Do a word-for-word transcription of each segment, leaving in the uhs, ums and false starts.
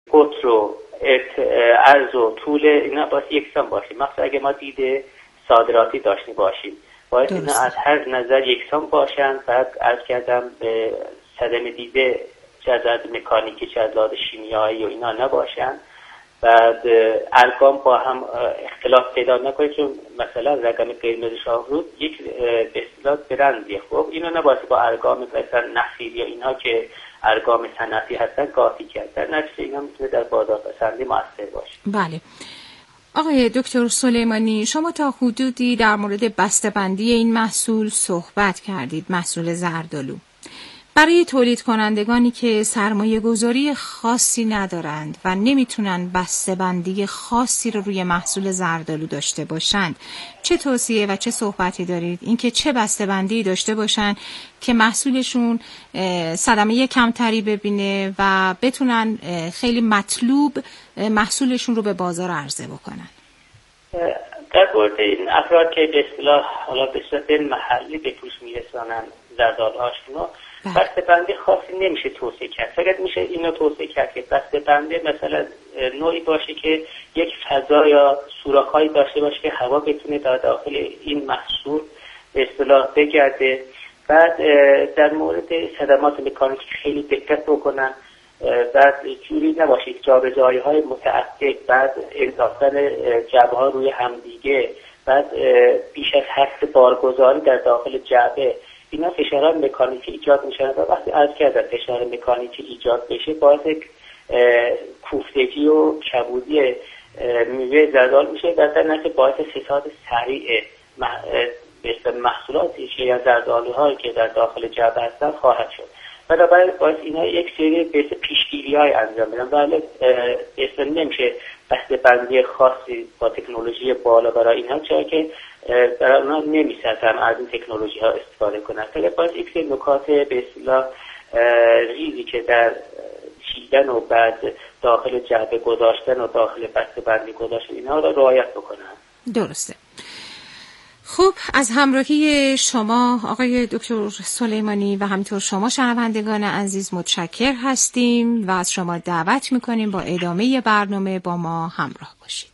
قطر و عرض و طول اینا باید یکسان باشه. مثلا اگه ما دیده صادراتی داشته باشیم باید اینا از هر نظر یکسان باشن. بعد عرض کردم به صدمه دیده چه از مکانیکی چه از لحاظ شیمیایی و اینا نباشن. بعد ارقام با هم اختلاف پیدا نکنه، چون مثلا رقم قرمز شاهرود یک به اصطلاح برندیه. خب اینو نباید با ارقام مثلا نخیل یا اینها که ارقام صنعتی هستن قاطی کرد. در نتیجه اینا میتونه در بازارپسندی موثر باشه. بله. آقای دکتر سلیمانی، شما تا حدودی در مورد بسته‌بندی این محصول صحبت کردید، محصول زردآلو. برای تولید کنندگانی که سرمایه گذاری خاصی ندارند و نمیتونن بسته‌بندی خاصی رو روی محصول زردآلو داشته باشند، چه توصیه و چه صحبتی دارید؟ اینکه چه بسته‌بندی داشته باشن که محصولشون صدمه کمتری ببینه و بتونن خیلی مطلوب محصولشون رو به بازار عرضه بکنن. در مورد این افراد که به اصطلاح حالا به صورت محلی به فروش میرسانن زردآلوهاشون رو، بسته‌بندی خاصی نمیشه توصیه کرد. فقط میشه اینو توصیه کرد که بسته‌بندی مثلا نوعی باشه که یک فضا یا سوراخ‌هایی داشته باشه که هوا بتونه در داخل این محصول به اصطلاح بگرده. بعد در مورد صدمات مکانیکی خیلی دقت بکنن. بعد جوری نباشه جابجایی‌های متعدد، بعد اضافه جعبه‌ها روی همدیگه، بعد بیش از حد بارگذاری در داخل جعبه، اینا فشارات مکانیکی ایجاد میشن و وقتی عرض کردن فشار مکانیکی ایجاد بشه باعث کوفتگی و کبودی میوه زردآلو میشه و در نتیجه باعث فساد سریع محصولاتی که یا زردآلوهایی که در داخل جعبه هستن خواهد شد. بنابراین باعث اینا یک سری به پیشگیری‌های انجام بدن. ولی اصلا نمیشه بسته‌بندی خاصی با تکنولوژی بالا برای اینها، چرا که برای اونها نمی‌سازن از این تکنولوژی ها استفاده کنن. فقط باید یک سری نکات به اصطلاح ریزی که در چیدن و بعد داخل جعبه گذاشتن و داخل بسته‌بندی گذاشتن اینها را رعایت بکنن. درسته. خب، از همراهی شما آقای دکتر سلیمانی و همینطور شما شنوندگان عزیز متشکر هستیم و از شما دعوت میکنیم با ادامه برنامه با ما همراه باشید.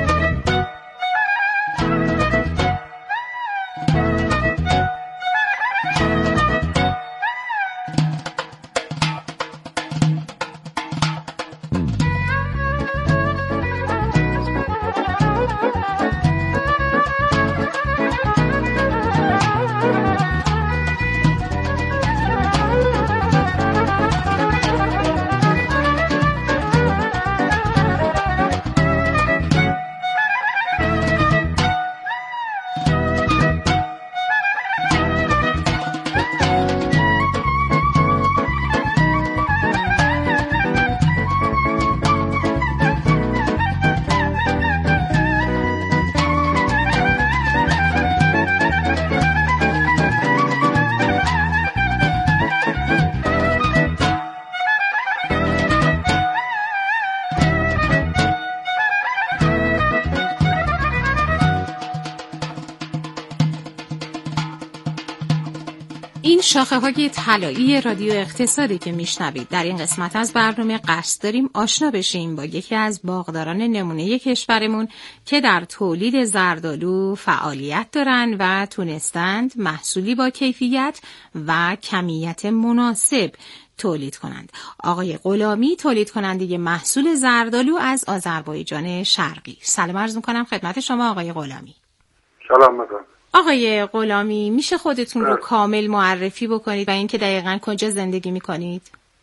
این شاخه های طلایی رادیو اقتصادی که میشنوید. در این قسمت از برنامه قصد داریم آشنا بشیم با یکی از باغداران نمونه کشورمون که در تولید زردآلو فعالیت دارن و تونستند محصولی با کیفیت و کمیت مناسب تولید کنند. آقای غلامی، تولید کننده محصول زردآلو از آذربایجان شرقی. سلام عرض می‌کنم خدمت شما آقای غلامی. سلام می‌کنم. آقای غلامی، میشه خودتون رو کامل معرفی بکنید و اینکه دقیقاً کجا زندگی میکنید؟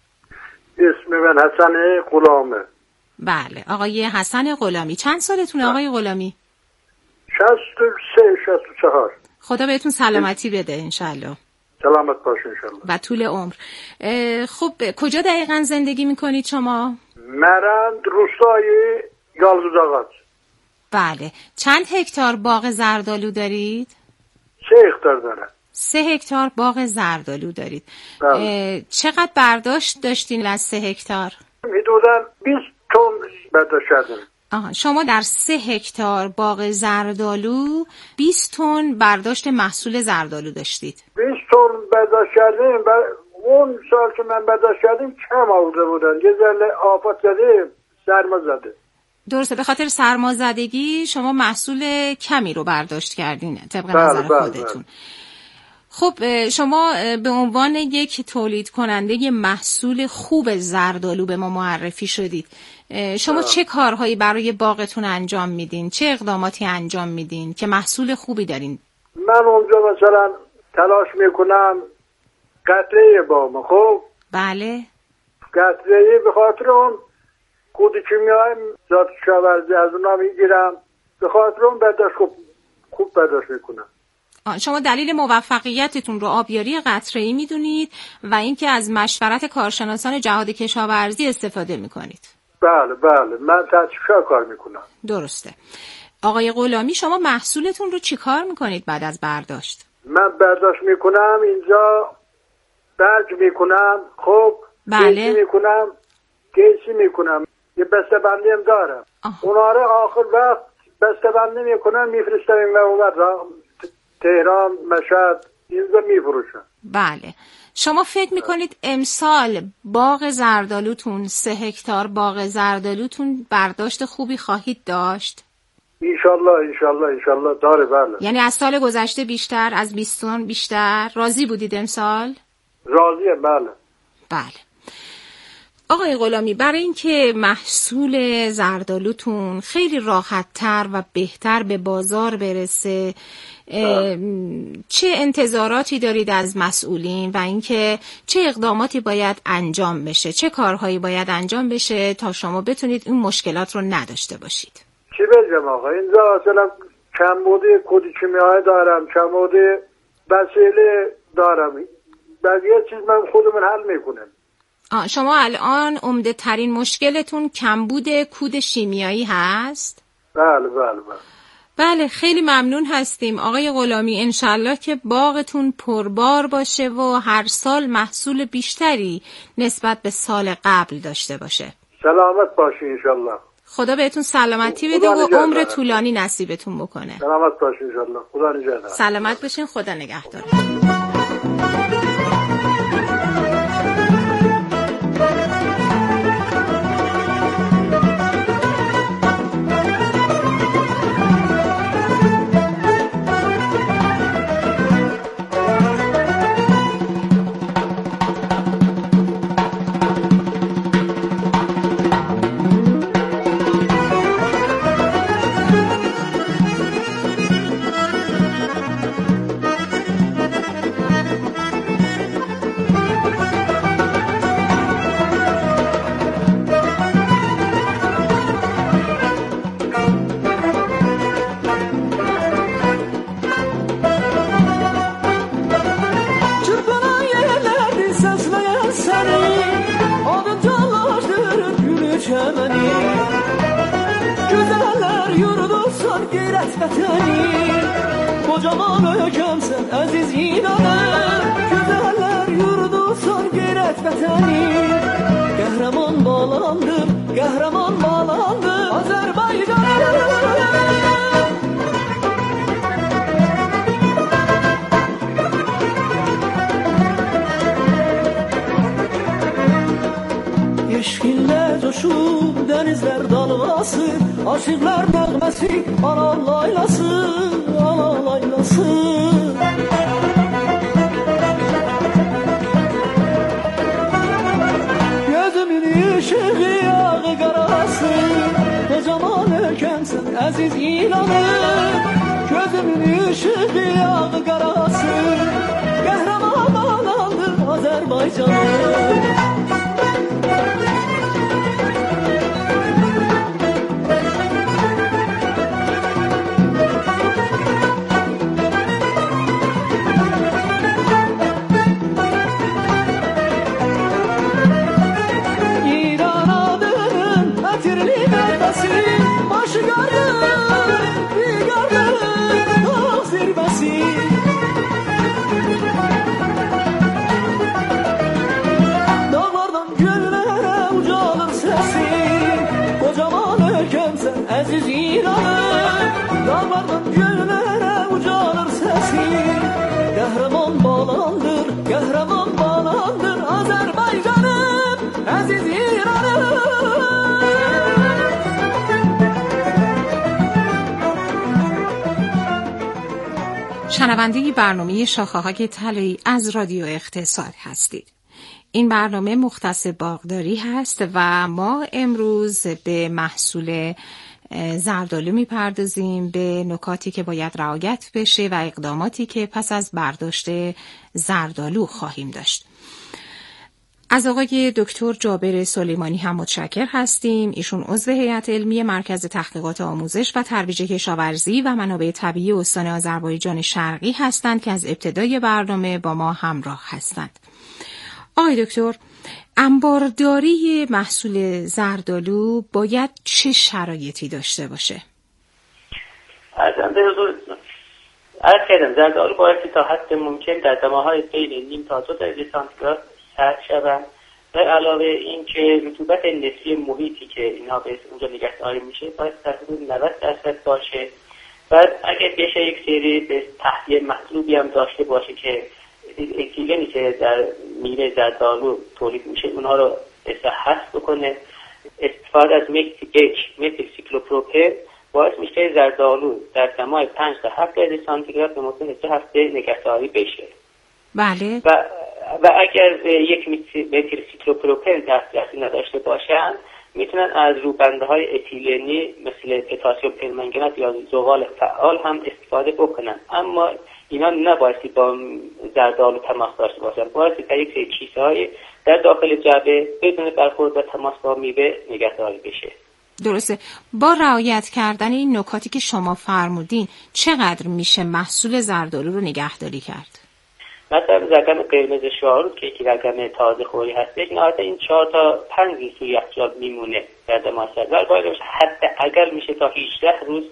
اسم من حسن غلامه. بله، آقای حسن غلامی. چند سالتونه آقای غلامی؟ شصت و سه شصت و چهار. خدا بهتون سلامتی بده انشالله. سلامت باش انشالله. و طول عمر. خب کجا دقیقاً زندگی میکنید شما؟ مرند روستای یالبوزآقات. بله. چند هکتار باغ زردآلو دارید؟ سه هکتار دارم. سه هکتار باغ زردآلو دارید. بله. چقدر برداشت داشتین از سه هکتار؟ حدوداً بیست تن برداشت کردیم. آها، شما در سه هکتار باغ زردآلو بیست تن برداشت محصول زردآلو داشتید. بیست تن برداشت کردیم. اون سال که من برداشت کردیم کم آورده بودن، یه ذره آفات زده، سرما زده. درسته، به خاطر سرمازدگی شما محصول کمی رو برداشت کردین طبق بله نظر بله خودتون. بله. خب شما به عنوان یک تولید کننده محصول خوب زردآلو به ما معرفی شدید. شما بله. چه کارهایی برای باغتون انجام میدین؟ چه اقداماتی انجام میدین که محصول خوبی دارین؟ من اونجا مثلا تلاش میکنم قطره بام. خب بله. قطره به خاطر اون کود کیمیایی ذات کشاورزی از اونا میگیرم، به خاطر اون برداشت خوب خوب برداشت میکنم. شما دلیل موفقیتتون رو آبیاری قطره‌ای میدونید و اینکه از مشورت کارشناسان جهاد کشاورزی استفاده میکنید. بله بله، من تحقیقات کار میکنم. درسته. آقای غلامی شما محصولتون رو چی کار میکنید بعد از برداشت؟ من برداشت میکنم اینجا برگ میکنم. خب بله. گیسی میکنم گیسی میکنم یه بسته بندی هم دارم. آه. اونا رو آخر وقت بسته بندی میکنم میفرستم این و تهران مشهد اینجا میفروشم. بله. شما فکر میکنید امسال باغ زردآلوتون سه هکتار باغ زردآلوتون برداشت خوبی خواهید داشت؟ انشالله انشالله انشالله داره. بله. یعنی از سال گذشته بیشتر، از بیست تن بیشتر؟ راضی بودید امسال؟ راضیم. بله. بله. آقای غلامی برای اینکه محصول زردآلوتون خیلی راحت‌تر و بهتر به بازار برسه چه انتظاراتی دارید از مسئولین و اینکه چه اقداماتی باید انجام بشه، چه کارهایی باید انجام بشه تا شما بتونید این مشکلات رو نداشته باشید؟ چی بگم آقا، اینجا مثلا کمبود کود کیمیایی دارم، کمبود وسیله دارم، بقیه چیز من خودمون حل میکنم. آه شما الان عمده ترین مشکلتون کمبود کود شیمیایی هست؟ بله بله بله. بله خیلی ممنون هستیم آقای غلامی. انشالله که باغتون پربار باشه و هر سال محصول بیشتری نسبت به سال قبل داشته باشه. سلامت باشی انشالله. خدا بهتون سلامتی بده و عمر طولانی نصیبتون بکنه. سلامت باشی انشالله. خدا نگهدار. سلامت باشین. خدا نگهدار. Kocaman ölkemsen aziz inanır, güzeller yurdu son gayret vatanı. Kahraman bağlandır, kahraman bağlandır Azerbaycan'a. Yeşkiller coşup denizler dalgası, aşıklar nəğməsi ana laylası, ana laylası. Gözümün ışığı yağı qarası, kocaman ölkəmsən əziz ilanım. Gözümün ışığı yağı qarası, qəhrəman bağlandı Azərbaycanım. Aziz İran'ım, dağlardan göllere ucalır sesin. Kahraman bağlandır, kahraman bağlandır شنونده برنامه شاخه‌های طلایی از رادیو اقتصاد هستید. این برنامه مختص باغداری هست و ما امروز به محصول زردآلو میپردازیم، به نکاتی که باید رعایت بشه و اقداماتی که پس از برداشت زردآلو خواهیم داشت. از آقای دکتر جابر سلیمانی هم متشکر هستیم. ایشون عضو هیئت علمی مرکز تحقیقات آموزش و ترویج کشاورزی و منابع طبیعی استان آذربایجان شرقی هستند که از ابتدای برنامه با ما همراه هستند. آقای دکتر، انبارداری محصول زردآلو باید چه شرایطی داشته باشه؟ ارزم به حضور عرض کردم زردآلو باید تا حد ممکن در دماهای بین نیم تا دو درجه سانتیگراد سرد شوند. به علاوه این که رطوبت نسبی محیطی که اینها به اونجا نگهداری میشه باید در حدود نود درصد باشه. بعد اگر بشه یک سری به تهیه مطلوبی هم داشته باشه که اکسیژنی که در میوه زردآلو تولید میشه اونها رو حذف بکنه. استفاده از متیل سیکلوپروپن باعث میشه زردآلو در دمای پنج تا هفت درجه سانتیگراد به مدت سه هفته نگهداری بشه. بله. و و اگر یک متیل سیکلوپروپن دسترسی نداشته باشن میتونن از روبندهای اتیلنی مثل پتاسیم پرمنگنات یا زغال فعال هم استفاده بکنن، اما اینا نبایستی با زردآلو تماس داشته باشن، بایستی در یک سری چیزهای در داخل جعبه بدون برخورد و تماس با میوه نگهداری بشه. درسته. با رعایت کردن این نکاتی که شما فرمودین چقدر میشه محصول زردآلو رو نگهداری کرد؟ مثلا رقم قرمز شاهرود که یکی رقم تازه خوری هستش، نهایتا این چهار تا پنج روز توی یخچال میمونه در دمای سرد. باید حتی اگر میشه تا هجده روز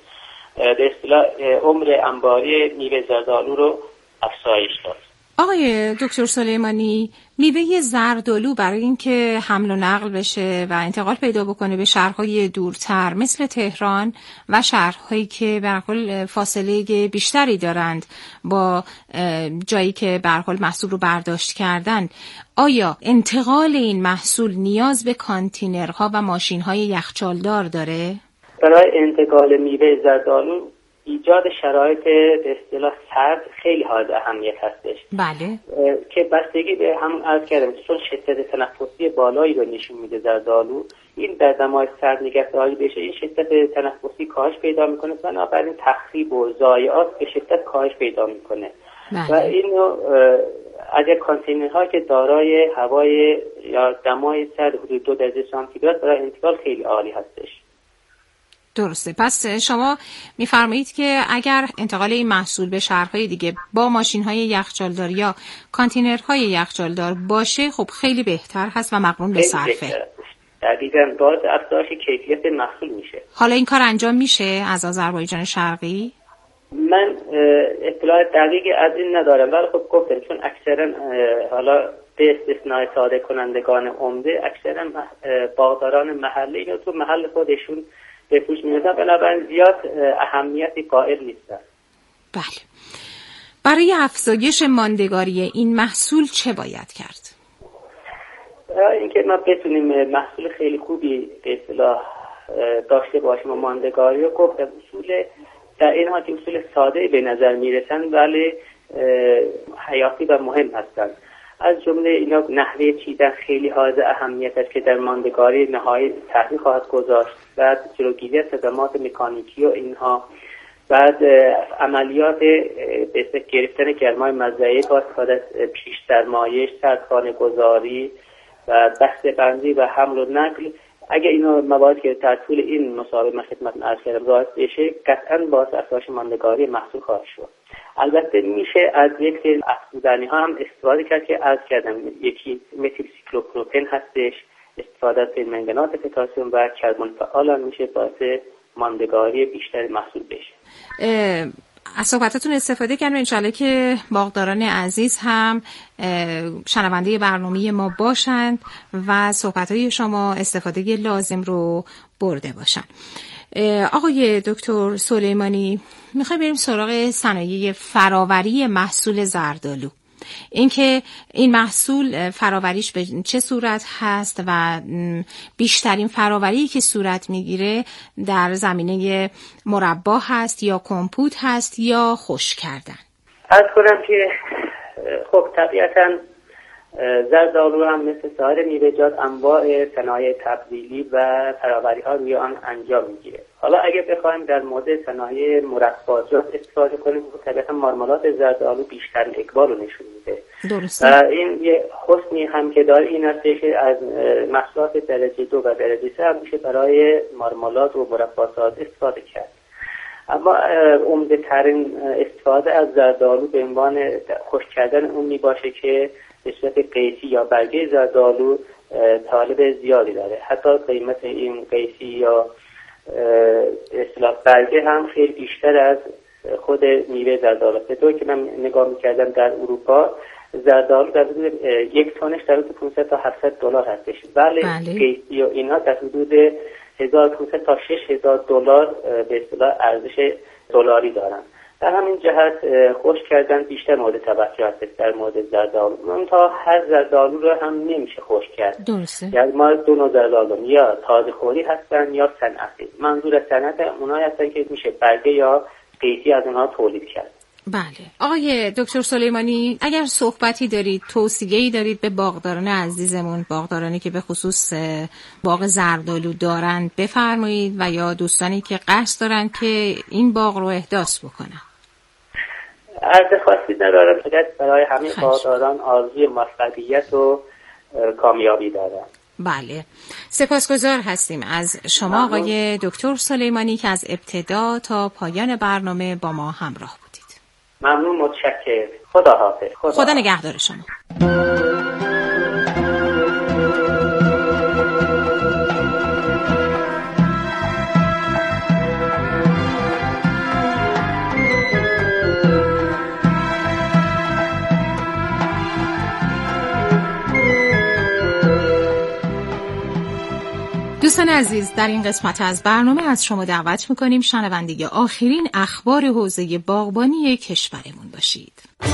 به اصطلاح عمر انباری میوه زردآلو رو افزایش داد. آقای دکتر سلیمانی، میوه زردآلو برای اینکه حمل و نقل بشه و انتقال پیدا بکنه به شهرهای دورتر مثل تهران و شهرهایی که به هر حال فاصله بیشتری دارند با جایی که به هر حال محصول رو برداشت کردن، آیا انتقال این محصول نیاز به کانتینرها و ماشین‌های یخچالدار داره؟ برای انتقال میوه زردآلو ایجاد شرایط به اصطلاح سرد خیلی حائز اهمیت هستش. بله. که بستگی به هم عرض کردم چون شدت تنفسی بالایی رو نشون میده زردآلو، این در دمای سرد نگهداری بشه این شدت تنفسی کاهش پیدا میکنه، بنابراین تخریب و ضایعات به شدت کاهش پیدا میکنه. بله. و اینو اگر کانتینرها که دارای هوای یا دمای سرد حدود دو درجه سانتیگراد برای انتقال خیلی عالی هستش. درسته. پس شما میفرمایید که اگر انتقال این محصول به شهرهای دیگه با ماشین‌های یخچالدار یا کانتینرهای یخچالدار باشه خب خیلی بهتر هست و مقرون به صرفه. دقیقاً باعث افزایش کیفیت محصول میشه. حالا این کار انجام میشه از آذربایجان شرقی؟ من اطلاع دقیقی از این ندارم، ولی خب گفتم چون اکثرا حالا به استثنای صادر کنندگان عمده اکثرا باغداران محلی اینو تو محل خودشون به فروش می‌رسن، بنابراین زیاد اهمیتی قائل نیستن. بله. برای افزایش ماندگاری این محصول چه باید کرد؟ برای اینکه ما بتونیم محصول خیلی خوبی به اصطلاح داشته باشیم و ماندگاری رو گفتم اصول در این حالت اصول ساده به نظر میرسن ولی حیاتی و مهم هستند. از جمله اینا نحوه چیدن خیلی حائز اهمیت است که در ماندگاری نهایی تاثیر خواهد گذاشت. بعد جلوگیری از صدمات مکانیکی و اینها، بعد عملیات به گرفتن گرمای مزرعه با استفاده از پیش سرمایش، سردخانه گذاری و بسته بندی و حمل و نقل، اگر اینو مواد که در طول این مسابقه من خدمتتون عرض کردم رعایت بشه قطعاً باعث افزایش ماندگاری محصول خواهد شد. البته میشه از یک سری افزودنی ها هم استفاده کرد که عرض کردم یکی متیل سیکلوپروپن هستش، استفاده از منگنات پتاسیم و کربن فعال هم میشه باعث ماندگاری بیشتر محصول بشه. از صحبتاتون استفاده کردم، انشالله که باغداران عزیز هم شنونده برنامه ما باشند و صحبتهای شما استفاده لازم رو برده باشند. آقای دکتر سلیمانی، میخوایم بریم سراغ صنایع فراوری محصول زردآلو. اینکه این محصول فراوریش به چه صورت هست و بیشترین فراوری که صورت میگیره در زمینه مربا هست یا کمپوت هست یا خشک کردن؟ عرض کنم که خب طبیعتاً زردآلو هم مثل سایر میوه‌جات انواع صنایع تبدیلی و فراوری ها روی آن انجام میگیره. حالا اگه بخوایم در مورد صنایع مرباجات استفاده کنیم، طبیعتا مارمالاد زردآلو بیشتر اقبال رو نشون میده. درسته. و این یه حسنی هم که داره این است که از محصولات درجه دو و درجه سه هم میشه برای مارمالاد و مرباسات استفاده کرد. اما عمده ترین استفاده از زردآلو به عنوان خشک کردن اون می باشه که به صورت قیسی یا برگه زردآلو طالب زیادی داره. حتی قیمت این قیسی یا اصطلاح برگه هم خیلی بیشتر از خود میوه زردآلو. به طوری که من نگاه میکردم در اروپا زردآلو در حدود یک تونش در حدود پانصد تا هفتصد دلار هستش. بله قیسی و اینا در حدود هزار و پانصد تا شش هزار دلار به اصطلاح ارزش دلاری دارن. در همین جهت خشک کردن بیشتر مورد توجه هست در مورد زردآلو. منتها هر زردآلو رو هم نمیشه خشک کرد. درسته. یعنی ما دو نوع زردآلو یا تازه خوری هستن یا صنعتی. منظور از صنعت اونایی هستن که میشه برگه یا قیسی از اونها تولید کرد. بله. آقای دکتر سلیمانی، اگر صحبتی دارید، توصیه‌ای دارید به باغداران عزیزمون، باغدارانی که به خصوص باغ زردآلو دارند بفرمایید، و یا دوستانی که قصد دارن که این باغ رو احداث بکنن. عرض خاصی ندارم، فقط برای همه باغداران آرزوی موفقیت و کامیابی دارم. بله، سپاسگزار هستیم از شما آقای دکتر سلیمانی که از ابتدا تا پایان برنامه با ما همراه بودید. ممنون، متشکرم. خدا حافظ. خدا, خدا نگهدار شما. دوستان عزیز، در این قسمت از برنامه از شما دعوت میکنیم شنونده آخرین اخبار حوزه باغبانی کشورمون باشید.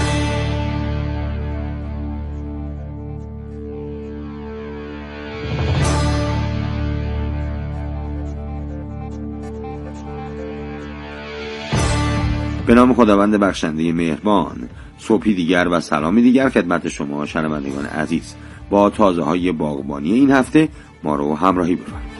به نام خداوند بخشنده مهربان، صبحی دیگر و سلامی دیگر خدمت شما شنوندگان عزیز. با تازه های باغبانی این هفته ما رو همراهی بفرمایید.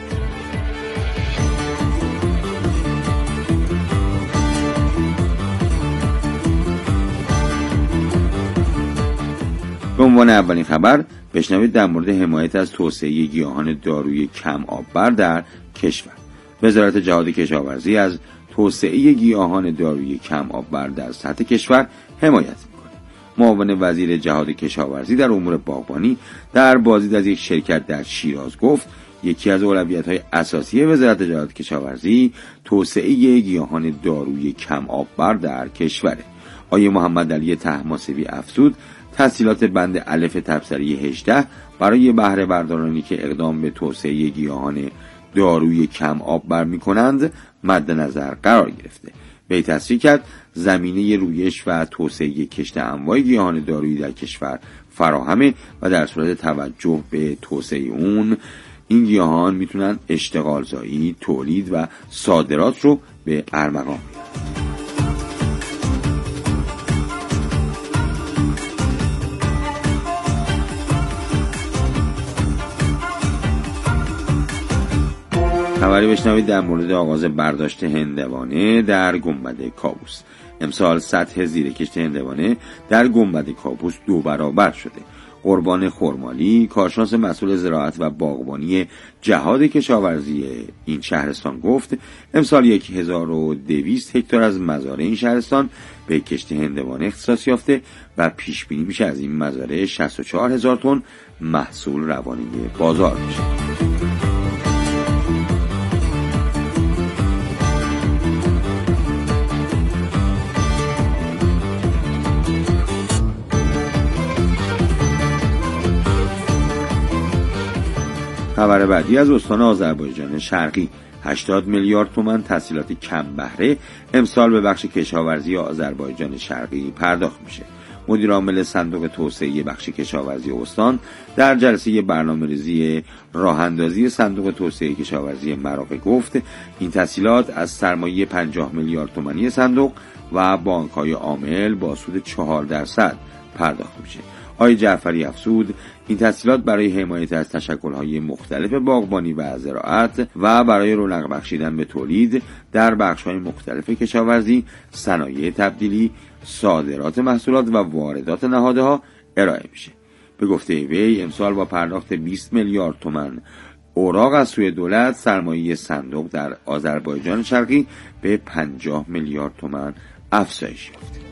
به عنوان اولین خبر بشنوید در مورد حمایت از توسعه گیاهان داروی کم آببر در کشور. وزارت جهاد کشاورزی از توسعه گیاهان داروی کم آببر در سطح کشور حمایت می‌کند. معاون وزیر جهاد کشاورزی در امور باغبانی در بازدید از یک شرکت در شیراز گفت یکی از اولویت‌های اساسی وزارت جهاد کشاورزی توسعه گیاهان داروی کم آببر در کشوره. آقای محمد علی طهماسبی افزود تسهیلات بند الف تبصره هجده برای بهره بردارانی که اقدام به توسعه گیاهان داروی کم آببر می‌کنند مد نظر قرار گرفته. وی تصریح کرد زمینه رویش و توسعه کشت انواع گیاهان دارویی در کشور فراهمه و در صورت توجه به توسعه اون این گیاهان میتونن اشتغال زایی، تولید و صادرات رو به ارمغان بیارن. خبری بشنوید در مورد آغاز برداشت هندوانه در گنبد کاووس. امسال سطح زیرکشت هندوانه در گنبد کاووس دو برابر شده. قربان خرمالی، کارشناس مسئول زراعت و باغبانی جهاد کشاورزی این شهرستان گفت امسال یک هزار و دویست هکتار از مزارع این شهرستان به کشت هندوانه اختصاص یافته و پیش بینی میشه از این مزارع شصت و چهار هزار تن محصول روانه بازار میشه. خبر بعدی از استان آذربایجان شرقی. هشتاد میلیارد تومان تسهیلات کم بهره امسال به بخش کشاورزی آذربایجان شرقی پرداخت میشه. مدیر عامل صندوق توسعه بخش کشاورزی استان در جلسه برنامه‌ریزی راه‌اندازی صندوق توسعه کشاورزی مراغه گفت این تسهیلات از سرمایه پنجاه میلیارد تومانی صندوق و بانک‌های عامل با سود چهار درصد پرداخت میشه. آقای جعفری افزود این تسهیلات برای حمایت از تشکل‌های مختلف باغبانی و زراعت و برای رونق بخشیدن به تولید در بخش‌های مختلف کشاورزی، صنایع تبدیلی، صادرات محصولات و واردات نهادها ارائه میشه. به گفته وی امسال با پرداخت بیست میلیارد تومان اوراق از سوی دولت سرمایه صندوق در آذربایجان شرقی به پنجاه میلیارد تومان افزایش یافت.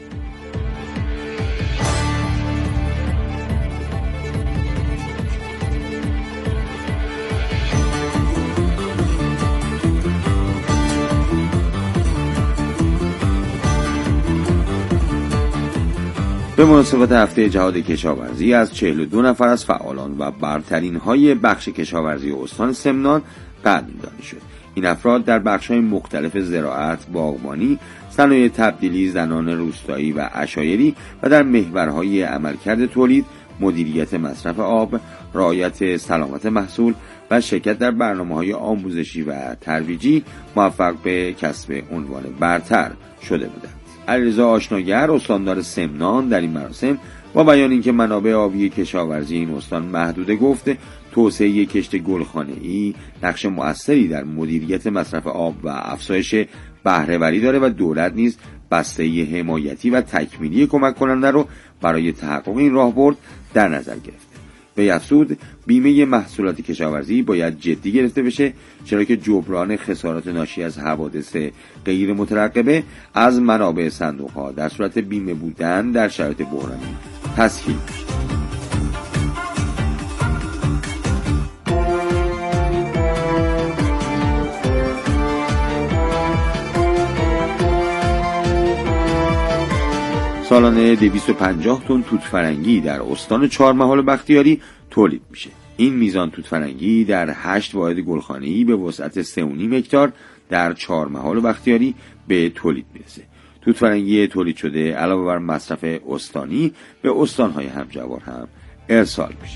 به مناسبت هفته جهاد کشاورزی از چهل و دو نفر از فعالان و برترین های بخش کشاورزی استان سمنان قدردانی شد. این افراد در بخش‌های مختلف زراعت، باغبانی، صنایع تبدیلی، زنان روستایی و عشایری و در محورهای عملکرد تولید، مدیریت مصرف آب، رعایت سلامت محصول و شرکت در برنامه‌های آموزشی و ترویجی موفق به کسب عنوان برتر شده بودند. علیرضا آشناگر استاندار سمنان در این مراسم با بیان اینکه منابع آبی کشاورزی این استان محدوده گفت توسعه کشت گلخانه‌ای نقش مؤثری در مدیریت مصرف آب و افزایش بهره‌وری داره و دولت نیز بسته حمایتی و تکمیلی کمک کننده رو برای تحقق این راهبرد در نظر گرفته. وی افزود بیمه محصولات کشاورزی باید جدی گرفته بشه، چرا که جبران خسارات ناشی از حوادث غیر مترقبه از منابع صندوق‌ها در صورت بیمه بودن در شرایط بحرانی تسهیل میشه. سالانه دویست و پنجاه تن توت فرنگی در استان چهارمحال بختیاری تولید میشه. این میزان توت فرنگی در هشت واحد گلخانه‌ای به وسعت سه و نیم هکتار در چهارمحال بختیاری به تولید میرسه. توت فرنگی تولید شده علاوه بر مصرف استانی به استان‌های همجوار هم ارسال میشه.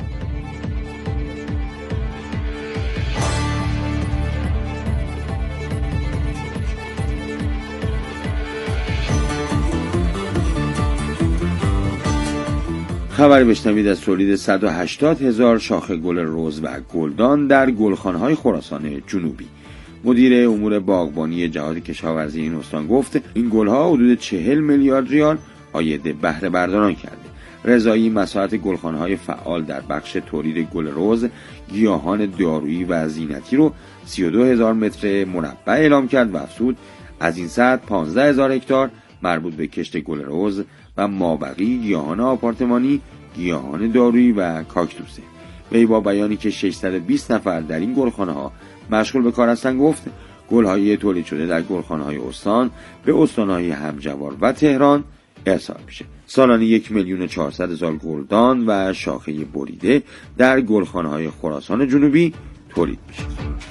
خبری بشنوید از تولید صد و هشتاد هزار شاخه گل رز و گلدان در گلخانه‌های خراسان جنوبی. مدیر امور باغبانی جهاد کشاورزی این استان گفت این گلها حدود چهل میلیارد ریال عاید بهره برداران کرده. رضایی مساحت گلخانه‌های فعال در بخش تولید گل رز، گیاهان دارویی و زینتی رو سی و دو هزار متر مربع اعلام کرد و افزود از این سطح پانزده هزار هکتار مربوط به کشت گل رز و مابقی گیاهان آپارتمانی، گیاهان دارویی و کاکتوسه. وی با بیانی که ششصد و بیست نفر در این گلخانه‌ها مشغول به کار هستند گفت گل‌های تولید شده در گلخانه‌های استان به استان‌های همجوار و تهران ارسال میشه. سالانه یک میلیون و چهارصد هزار گلدان و شاخه بریده در گلخانه‌های خراسان جنوبی تولید میشه.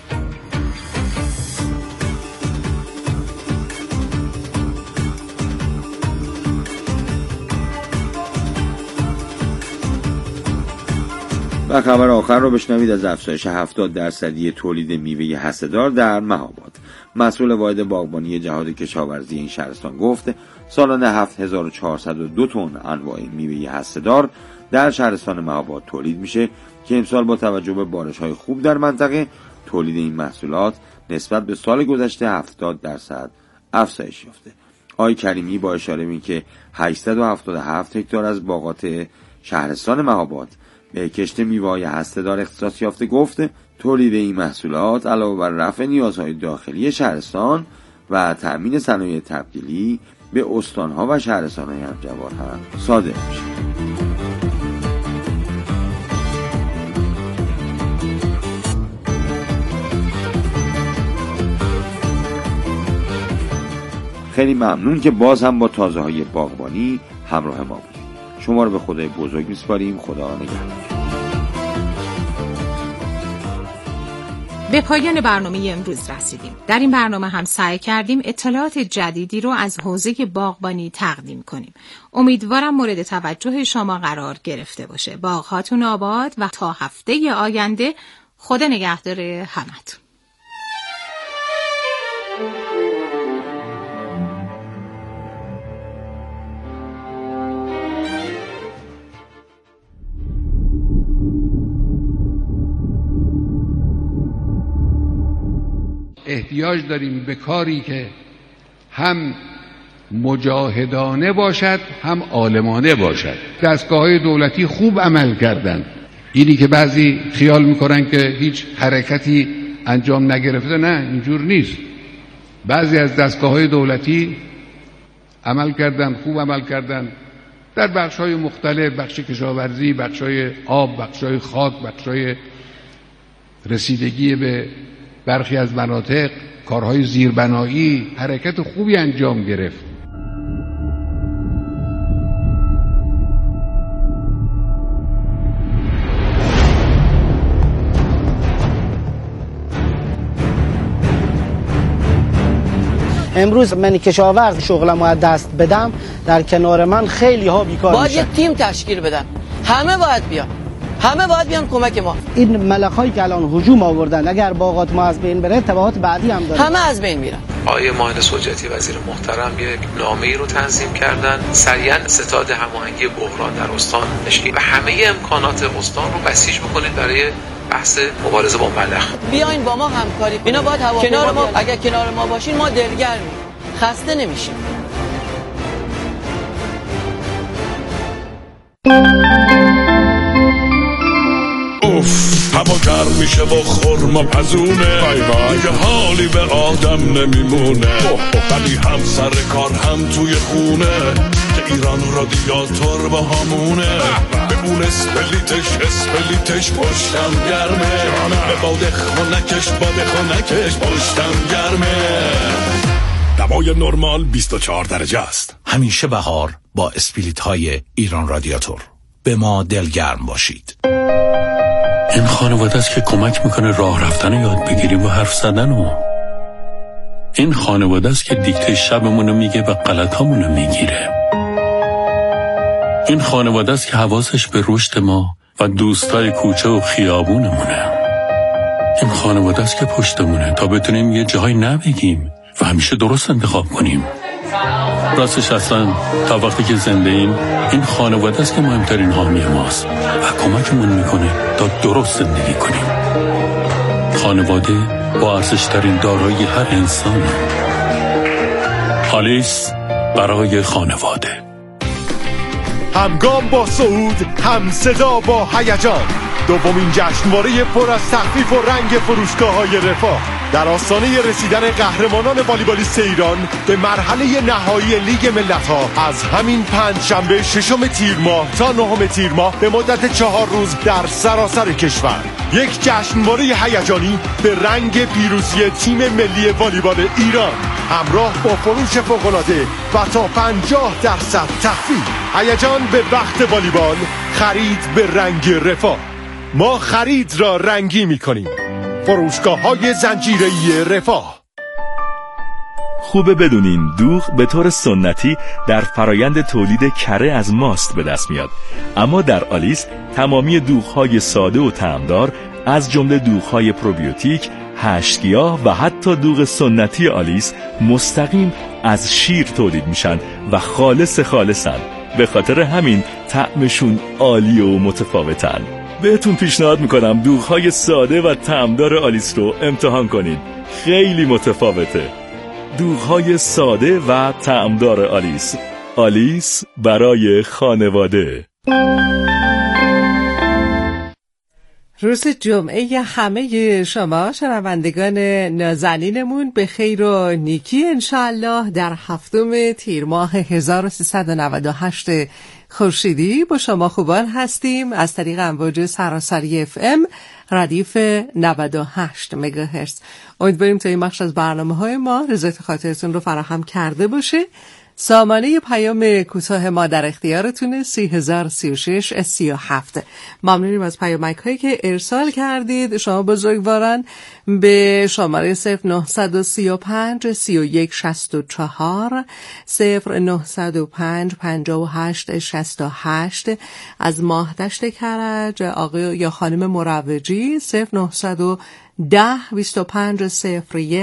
و خبر آخر رو بشنوید از افزایش هفتاد درصدی تولید میوه هسته‌دار در مهاباد. مسئول واحد باغبانی جهاد کشاورزی این شهرستان گفت سالانه هفت هزار و چهارصد و دو تن انواع میوه هسته‌دار در شهرستان مهاباد تولید میشه که امسال با توجه به بارش‌های خوب در منطقه تولید این محصولات نسبت به سال گذشته هفتاد درصد افزایش یافته. آقای کریمی با اشاره به اینکه هشتصد و هفتاد و هفت هکتار از باغات شهرستان مهاباد به کشت میوه‌های هسته‌دار اختصاص یافته گفت تولید این محصولات علاوه بر رفع نیازهای داخلی شهرستان و تأمین صنایع تبدیلی به استان‌ها و شهرستان‌های همجوار هم صادر میشه. خیلی ممنون که باز هم با تازه‌های باغبانی همراه ما بودید. شما رو به خدای بزرگ میسپاریم. خدا نگهدار. به پایان برنامه امروز رسیدیم. در این برنامه هم سعی کردیم اطلاعات جدیدی رو از حوزه باغبانی تقدیم کنیم. امیدوارم مورد توجه شما قرار گرفته باشه. باغ‌هاتون آباد و تا هفته آینده خدا نگهدار همتون. احتیاج داریم به کاری که هم مجاهدانه باشد هم عالمانه باشد. دستگاه‌های دولتی خوب عمل کردند. اینی که بعضی خیال میکنن که هیچ حرکتی انجام نگرفته، نه، اینجور نیست. بعضی از دستگاه‌های دولتی عمل کردن، خوب عمل کردن در بخش‌های مختلف، بخش کشاورزی، بخش‌های آب، بخش‌های خاک، بخش‌های رسیدگی به برخی از مناطق، کارهای زیربنایی، حرکت خوبی انجام گرفت. امروز من کشاورز شغلمو از دست بدم، در کنار من خیلی ها بیکار میشن. باید یه تیم تشکیل بدن، همه باید بیان، همه باید بیان کمک ما. این ملخ‌هایی که الان هجوم آوردن، اگر باغات ما از بین بره تبعات بعدی هم داره، همه از بین میرن. آقای مهندس حجتی وزیر محترم یک نامه‌ای رو تنظیم کردن، سریعا ستاد هماهنگی بحران در استان تشکیل و همه امکانات استان رو بسیج بکنید برای بحث مبارزه با ملخ. بیاین با ما همکاری کنید. اینا باید هوا کنار ما، اگر کنار ما باشین ما دلگرمیم، خسته نمیشیم. اوف هوا گرم میشه و خورما پزونه، دیگه حالی به آدم نمیمونه، ولی هم سر کار هم توی خونه که ایران رادیاتور با همونه، به اون اسپلیتش اسپلیتش پشتم گرمه، به باده خونکش باده خونکش پشتم گرمه. دوای نرمال بیست و چهار درجه است. همیشه بهار با اسپلیت های ایران رادیاتور. به ما دلگرم باشید. این خانواده است که کمک میکنه راه رفتن یاد بگیریم و حرف زدن و این خانواده است که دیکته شبمونو میگه و غلطامونو میگیره. این خانواده است که حواسش به رشد ما و دوستای کوچه و خیابونمونه. این خانواده است که پشتمونه تا بتونیم یه جایی نبگیم و همیشه درست انتخاب کنیم. راستش اصلا تا وقتی که زنده ایم این خانواده است که مهمترین حامی ماست و کمکمون میکنه تا درست زندگی کنیم. خانواده با ارزشترین دارایی هر انسانه. آلیس برای خانواده. همگام با صعود، هم صدا با هیجان. دومین جشنواره پر از تخفیف و رنگ فروشگاه‌های رفاه در آستانه رسیدن قهرمانان والیبالیست ایران به مرحله نهایی لیگ ملت‌ها از همین پنجشنبه ششم تیر ماه تا نهم تیر ماه به مدت چهار روز در سراسر کشور. یک جشنواره هیجانی به رنگ پیروزی تیم ملی والیبال ایران همراه با فروش فوق‌العاده و تا پنجاه درصد تخفیف. هیجان به وقت والیبال، خرید به رنگ رفاه. ما خرید را رنگی می‌کنیم. فروشگاه‌های زنجیره‌ای رفاه. خوبه بدونین دوغ به طور سنتی در فرایند تولید کره از ماست به دست میاد، اما در آلیس تمامی دوغ‌های ساده و طعمدار از جمله دوغ‌های پروبیوتیک، هشت‌گیاه و حتی دوغ سنتی آلیس مستقیم از شیر تولید میشن و خالص خالصن. به خاطر همین طعمشون عالی و متفاوتن. بهتون پیشنهاد میکنم دوغ‌های ساده و طعمدار آلیس رو امتحان کنید. خیلی متفاوته. دوغ‌های ساده و طعمدار آلیس. آلیس برای خانواده. روز جمعه همه شما شنوندگان نازنینمون به خیر و نیکی انشاءالله در هفتم تیر ماه هزار و سیصد و نود و هشت خورشیدی با شما خوبان هستیم از طریق امواج سراسری اف ام ردیف نود و هشت مگاهرتز. امیدواریم تا این بخش از برنامه های ما رضایت خاطرتون رو فراهم کرده باشه. سامانه پیام کوتاه ما در اختیارتونه سی هزار سی و شش سی و هفت. ممنونیم از پیامک هایی که ارسال کردید. شما بزرگواران به شماره صفر نه سه پنج سی و یک شصت و چهار صفر نه صفر پنج پنجاه و هشت شصت و هشت، از ماهدشت کرج آقای یا خانم مروجی صفر نه ده بیست و پنج صفر یک